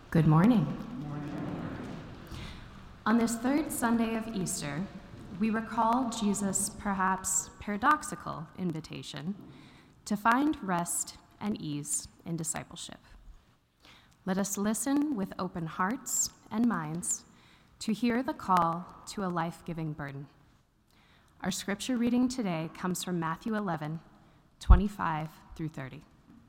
Good morning. On this third Sunday of Easter, we recall Jesus' perhaps paradoxical invitation to find rest and ease in discipleship. Let us listen with open hearts and minds to hear the call to a life-giving burden. Our scripture reading today comes from Matthew 11, 25 through 30.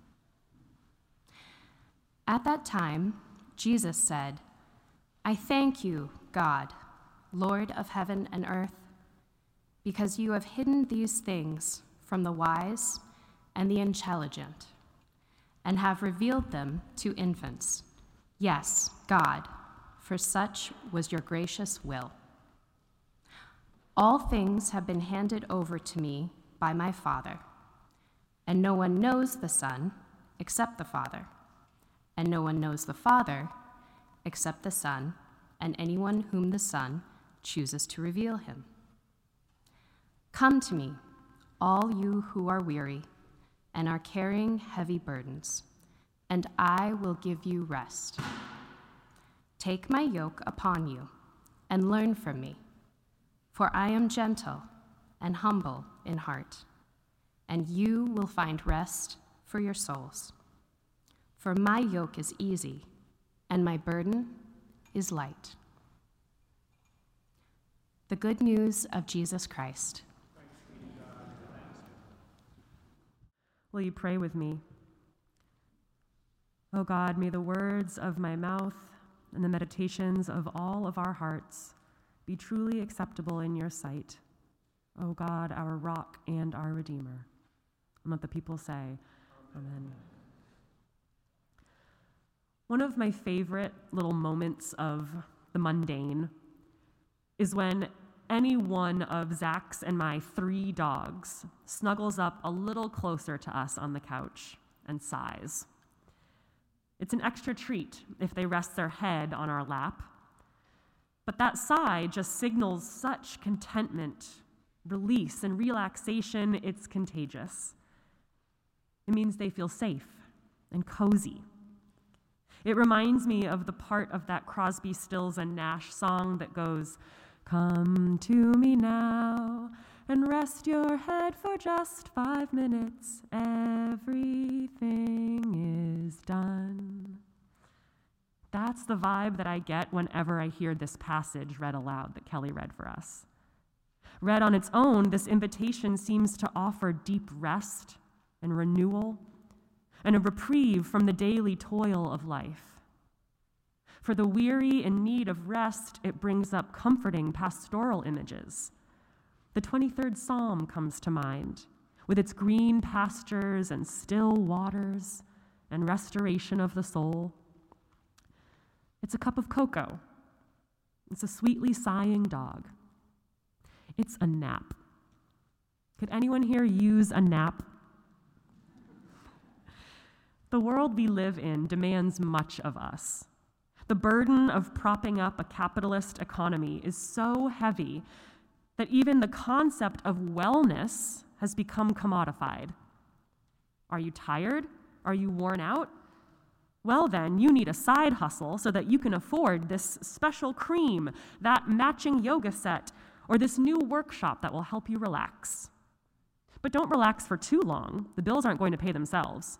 At that time, Jesus said, "I thank you, God, Lord of heaven and earth, because you have hidden these things from the wise and the intelligent, and have revealed them to infants. Yes, God, for such was your gracious will. All things have been handed over to me by my Father, and no one knows the Son except the Father, and no one knows the Father except the Son, and anyone whom the Son chooses to reveal him. Come to me, all you who are weary and are carrying heavy burdens, and I will give you rest. Take my yoke upon you and learn from me, for I am gentle and humble in heart, and you will find rest for your souls. For my yoke is easy, and my burden is light." The good news of Jesus Christ. Will you pray with me? O God, may the words of my mouth and the meditations of all of our hearts be truly acceptable in your sight, O God, our rock and our Redeemer. And let the people say, Amen. One of my favorite little moments of the mundane is when any one of Zach's and my 3 dogs snuggles up a little closer to us on the couch and sighs. It's an extra treat if they rest their head on our lap, but that sigh just signals such contentment, release, and relaxation, it's contagious. It means they feel safe and cozy. It reminds me of the part of that Crosby, Stills, and Nash song that goes, "Come to me now and rest your head for just 5 minutes. Everything is done." That's the vibe that I get whenever I hear this passage read aloud that Kelly read for us. Read on its own, this invitation seems to offer deep rest and renewal and a reprieve from the daily toil of life. For the weary in need of rest, it brings up comforting pastoral images. The 23rd Psalm comes to mind, with its green pastures and still waters and restoration of the soul. It's a cup of cocoa. It's a sweetly sighing dog. It's a nap. Could anyone here use a nap? The world we live in demands much of us. The burden of propping up a capitalist economy is so heavy that even the concept of wellness has become commodified. Are you tired? Are you worn out? Well then, you need a side hustle so that you can afford this special cream, that matching yoga set, or this new workshop that will help you relax. But don't relax for too long. The bills aren't going to pay themselves.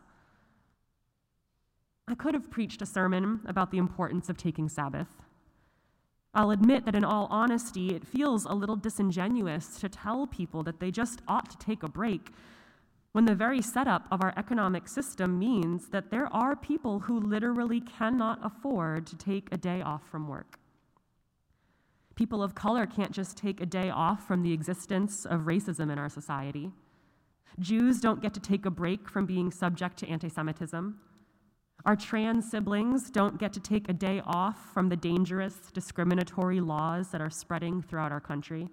I could have preached a sermon about the importance of taking Sabbath. I'll admit that in all honesty, it feels a little disingenuous to tell people that they just ought to take a break when the very setup of our economic system means that there are people who literally cannot afford to take a day off from work. People of color can't just take a day off from the existence of racism in our society. Jews don't get to take a break from being subject to anti-Semitism. Our trans siblings don't get to take a day off from the dangerous, discriminatory laws that are spreading throughout our country.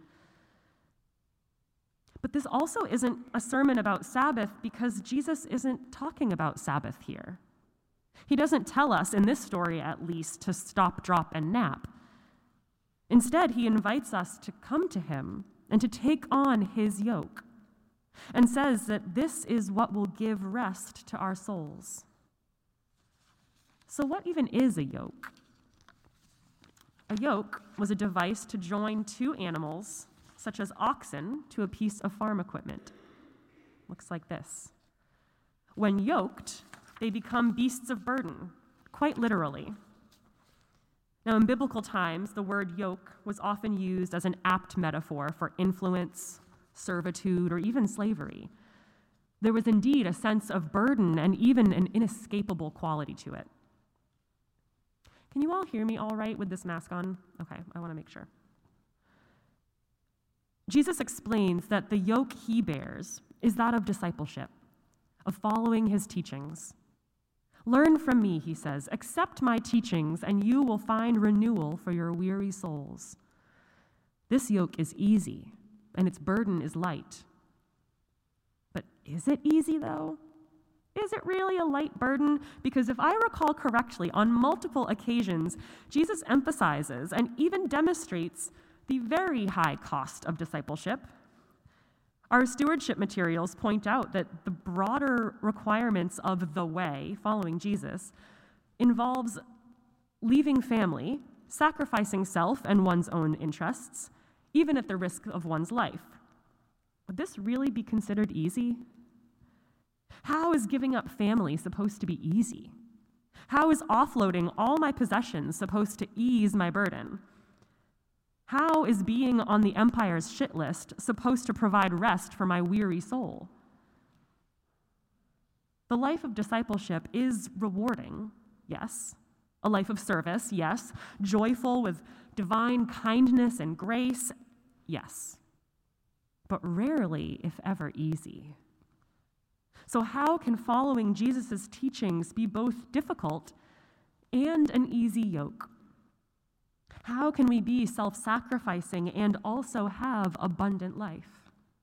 But this also isn't a sermon about Sabbath because Jesus isn't talking about Sabbath here. He doesn't tell us, in this story at least, to stop, drop, and nap. Instead, he invites us to come to him and to take on his yoke, and says that this is what will give rest to our souls. So what even is a yoke? A yoke was a device to join two animals, such as oxen, to a piece of farm equipment. Looks like this. When yoked, they become beasts of burden, quite literally. Now, in biblical times, the word yoke was often used as an apt metaphor for influence, servitude, or even slavery. There was indeed a sense of burden and even an inescapable quality to it. Can you all hear me all right with this mask on? Okay, I want to make sure. Jesus explains that the yoke he bears is that of discipleship, of following his teachings. Learn from me, he says, accept my teachings, and you will find renewal for your weary souls. This yoke is easy, and its burden is light. But is it easy, though? Is it really a light burden? Because if I recall correctly, on multiple occasions, Jesus emphasizes and even demonstrates the very high cost of discipleship. Our stewardship materials point out that the broader requirements of the way, following Jesus, involves leaving family, sacrificing self and one's own interests, even at the risk of one's life. Would this really be considered easy? How is giving up family supposed to be easy? How is offloading all my possessions supposed to ease my burden? How is being on the empire's shit list supposed to provide rest for my weary soul? The life of discipleship is rewarding, yes. A life of service, yes. Joyful with divine kindness and grace, yes. But rarely, if ever, easy. So how can following Jesus' teachings be both difficult and an easy yoke? How can we be self-sacrificing and also have abundant life?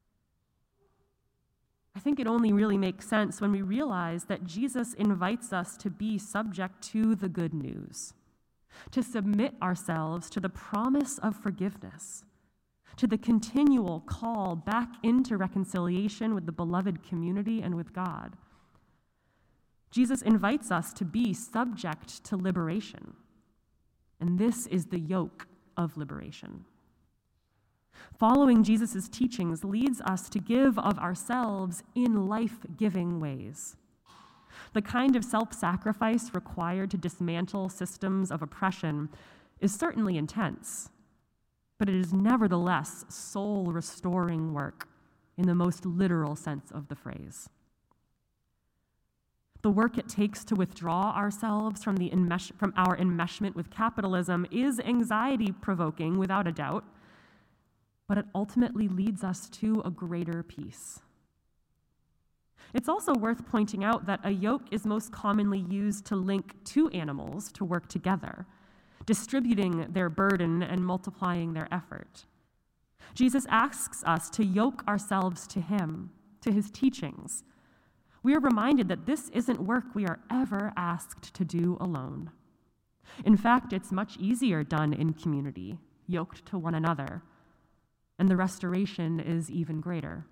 I think it only really makes sense when we realize that Jesus invites us to be subject to the good news, to submit ourselves to the promise of forgiveness, to the continual call back into reconciliation with the beloved community and with God. Jesus invites us to be subject to liberation. And this is the yoke of liberation. Following Jesus' teachings leads us to give of ourselves in life-giving ways. The kind of self-sacrifice required to dismantle systems of oppression is certainly intense, but it is nevertheless soul-restoring work in the most literal sense of the phrase. The work it takes to withdraw ourselves from our enmeshment with capitalism is anxiety-provoking, without a doubt, but it ultimately leads us to a greater peace. It's also worth pointing out that a yoke is most commonly used to link two animals to work together, distributing their burden and multiplying their effort. Jesus asks us to yoke ourselves to him, to his teachings. We are reminded that this isn't work we are ever asked to do alone. In fact, it's much easier done in community, yoked to one another, and the restoration is even greater.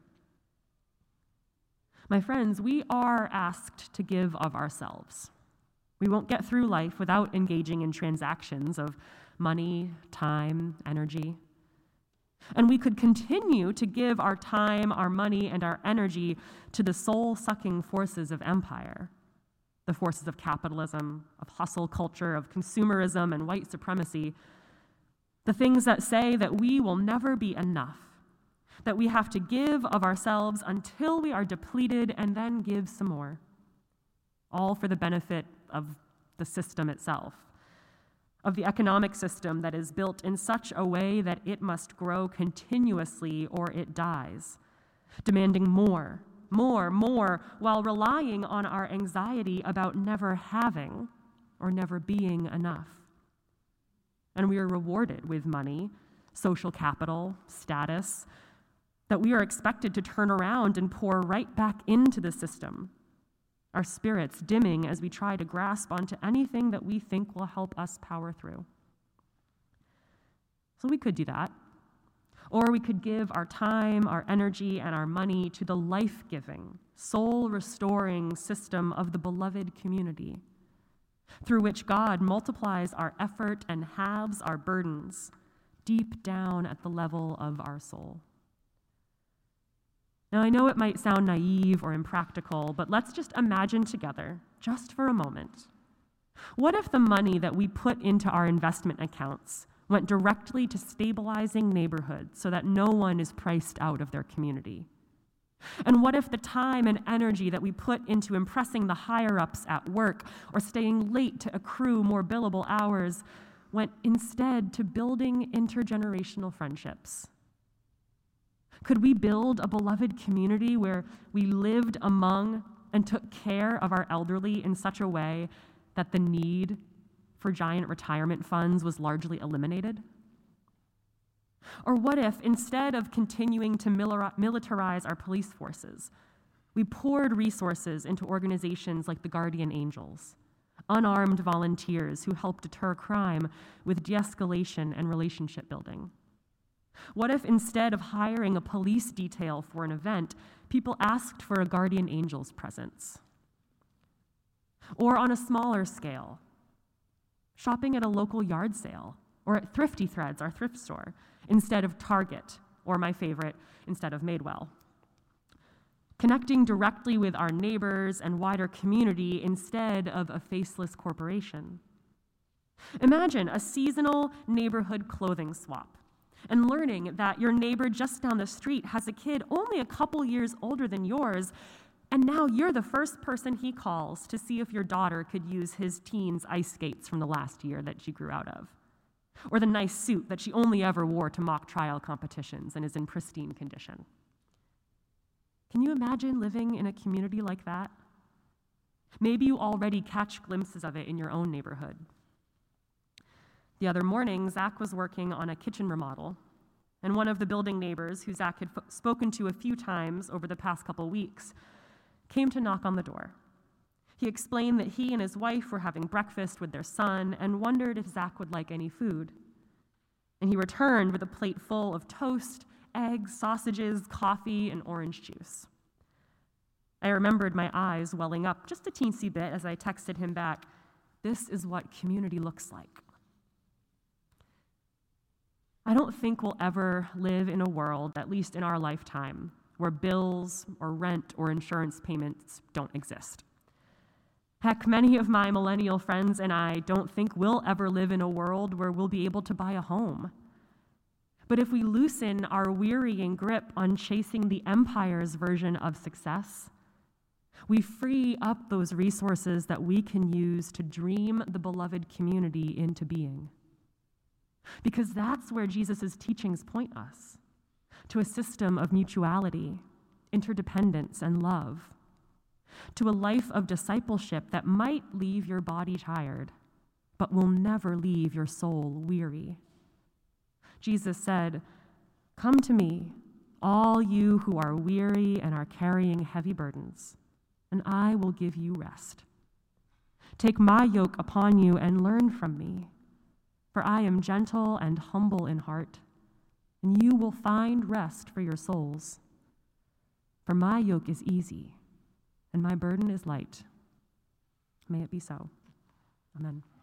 My friends, we are asked to give of ourselves. We won't get through life without engaging in transactions of money, time, energy. And we could continue to give our time, our money, and our energy to the soul-sucking forces of empire, the forces of capitalism, of hustle culture, of consumerism and white supremacy, the things that say that we will never be enough, that we have to give of ourselves until we are depleted and then give some more, all for the benefit of the system itself, of the economic system that is built in such a way that it must grow continuously or it dies, demanding more, while relying on our anxiety about never having or never being enough. And we are rewarded with money, social capital, status, that we are expected to turn around and pour right back into the system, our spirits dimming as we try to grasp onto anything that we think will help us power through. So we could do that. Or we could give our time, our energy, and our money to the life-giving, soul-restoring system of the beloved community. through which God multiplies our effort and halves our burdens deep down at the level of our soul. Now, I know it might sound naive or impractical, but let's just imagine together, just for a moment. What if the money that we put into our investment accounts went directly to stabilizing neighborhoods so that no one is priced out of their community? And what if the time and energy that we put into impressing the higher-ups at work or staying late to accrue more billable hours went instead to building intergenerational friendships? Could we build a beloved community where we lived among and took care of our elderly in such a way that the need for giant retirement funds was largely eliminated? Or what if, instead of continuing to militarize our police forces, we poured resources into organizations like the Guardian Angels, unarmed volunteers who help deter crime with de-escalation and relationship building? What if, instead of hiring a police detail for an event, people asked for a Guardian Angel's presence? Or on a smaller scale, shopping at a local yard sale or at Thrifty Threads, our thrift store, instead of Target, or my favorite, instead of Madewell. Connecting directly with our neighbors and wider community instead of a faceless corporation. Imagine a seasonal neighborhood clothing swap and learning that your neighbor just down the street has a kid only a couple years older than yours, and now you're the first person he calls to see if your daughter could use his teen's ice skates from the last year that she grew out of, or the nice suit that she only ever wore to mock trial competitions and is in pristine condition. Can you imagine living in a community like that? Maybe you already catch glimpses of it in your own neighborhood. The other morning, Zach was working on a kitchen remodel, and one of the building neighbors, who Zach had spoken to a few times over the past couple weeks, came to knock on the door. He explained that he and his wife were having breakfast with their son and wondered if Zach would like any food. And he returned with a plate full of toast, eggs, sausages, coffee, and orange juice. I remembered my eyes welling up just a teensy bit as I texted him back, "This is what community looks like." I don't think we'll ever live in a world, at least in our lifetime, where bills or rent or insurance payments don't exist. Heck, many of my millennial friends and I don't think we'll ever live in a world where we'll be able to buy a home. But if we loosen our wearying grip on chasing the empire's version of success, we free up those resources that we can use to dream the beloved community into being. Because that's where Jesus' teachings point us, to a system of mutuality, interdependence, and love, to a life of discipleship that might leave your body tired, but will never leave your soul weary. Jesus said, "Come to me, all you who are weary and are carrying heavy burdens, and I will give you rest. Take my yoke upon you and learn from me, for I am gentle and humble in heart, and you will find rest for your souls. For my yoke is easy, and my burden is light." May it be so. Amen.